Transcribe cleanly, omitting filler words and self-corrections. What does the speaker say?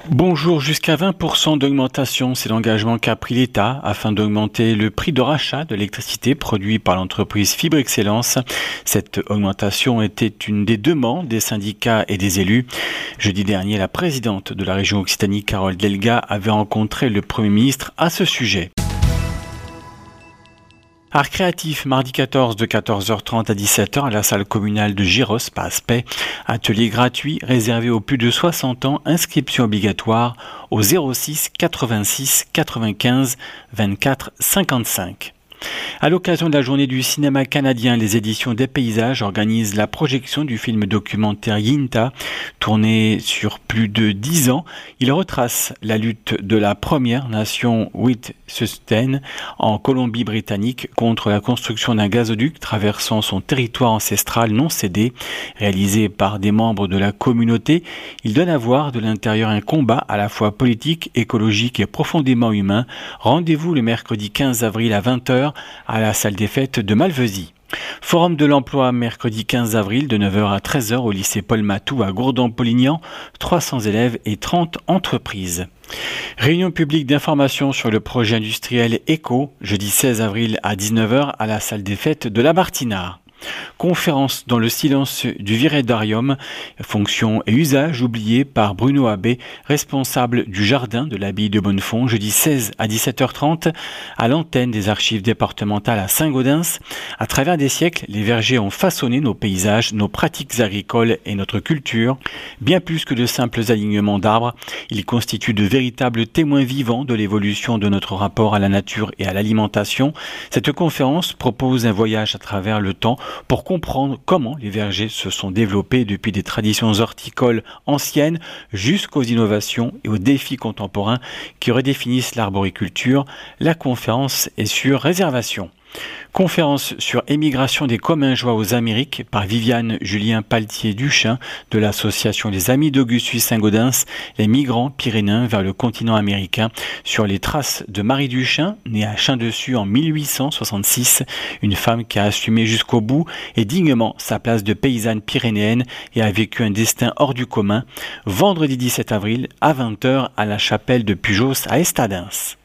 Bonjour, jusqu'à 20% d'augmentation, c'est l'engagement qu'a pris l'État afin d'augmenter le prix de rachat de l'électricité produit par l'entreprise Fibre Excellence. Cette augmentation était une des demandes des syndicats et des élus. Jeudi dernier, la présidente de la région Occitanie, Carole Delga, avait rencontré le Premier ministre à ce sujet. Art créatif, mardi 14 de 14h30 à 17h à la salle communale de Giros, Passe-Paix. Atelier gratuit réservé aux plus de 60 ans, inscription obligatoire au 06 86 95 24 55. À l'occasion de la journée du cinéma canadien, les éditions des paysages organisent la projection du film documentaire Yinta. Tourné sur plus de 10 ans, il retrace la lutte de la Première Nation Wet'suwet'en en Colombie-Britannique contre la construction d'un gazoduc traversant son territoire ancestral non cédé. Réalisé par des membres de la communauté, il donne à voir de l'intérieur un combat à la fois politique, écologique et profondément humain. Rendez-vous le mercredi 15 avril à 20h à la salle des fêtes de Malvesie. Forum de l'emploi mercredi 15 avril de 9h à 13h au lycée Paul Matou à Gourdon-Polignan, 300 élèves et 30 entreprises. Réunion publique d'information sur le projet industriel ECO, jeudi 16 avril à 19h à la salle des fêtes de la Bartinard. Conférence dans le silence du Virédarium, fonction et usage oubliés par Bruno Abbé, responsable du jardin de l'abbaye de Bonnefond, jeudi 16 à 17h30 à l'antenne des archives départementales à Saint-Gaudens. À travers des siècles, les vergers ont façonné nos paysages, nos pratiques agricoles et notre culture. Bien plus que de simples alignements d'arbres, ils constituent de véritables témoins vivants de l'évolution de notre rapport à la nature et à l'alimentation. Cette conférence propose un voyage à travers le temps pour comprendre comment les vergers se sont développés depuis des traditions horticoles anciennes jusqu'aux innovations et aux défis contemporains qui redéfinissent l'arboriculture. La conférence est sur réservation. Conférence sur émigration des Commingeois aux Amériques par Viviane Julien Paltier-Duchin de l'association Les Amis d'Augustus Saint-Gaudens, les migrants pyrénéens vers le continent américain, sur les traces de Marie Duchin, née à Chain-Dessus en 1866, une femme qui a assumé jusqu'au bout et dignement sa place de paysanne pyrénéenne et a vécu un destin hors du commun. Vendredi 17 avril à 20h à la chapelle de Pujos à Estadens.